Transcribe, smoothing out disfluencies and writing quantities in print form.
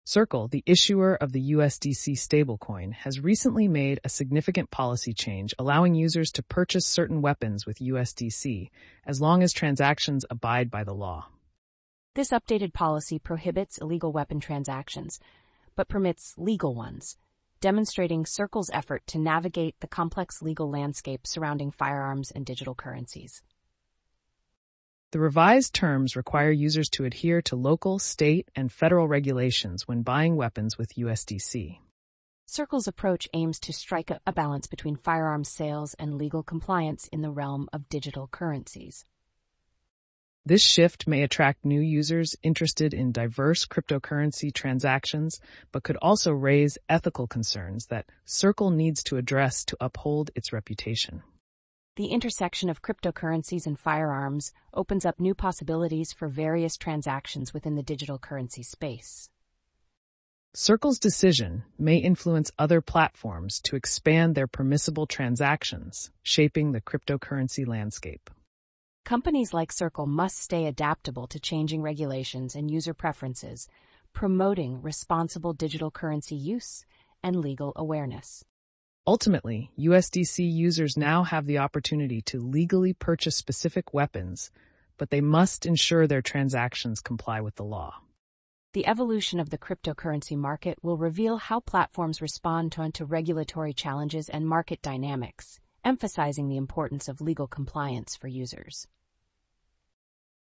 Circle, the issuer of the USDC stablecoin, has recently made a significant policy change allowing users to purchase certain weapons with USDC as long as transactions abide by the law. This updated policy prohibits illegal weapon transactions, but permits legal ones, demonstrating Circle's effort to navigate the complex legal landscape surrounding firearms and digital currencies. The revised terms require users to adhere to local, state, and federal regulations when buying weapons with USDC. Circle's approach aims to strike a balance between firearms sales and legal compliance in the realm of digital currencies. This shift may attract new users interested in diverse cryptocurrency transactions, but could also raise ethical concerns that Circle needs to address to uphold its reputation. The intersection of cryptocurrencies and firearms opens up new possibilities for various transactions within the digital currency space. Circle's decision may influence other platforms to expand their permissible transactions, shaping the cryptocurrency landscape. Companies like Circle must stay adaptable to changing regulations and user preferences, promoting responsible digital currency use and legal awareness. Ultimately, USDC users now have the opportunity to legally purchase specific weapons, but they must ensure their transactions comply with the law. The evolution of the cryptocurrency market will reveal how platforms respond to regulatory challenges and market dynamics, emphasizing the importance of legal compliance for users.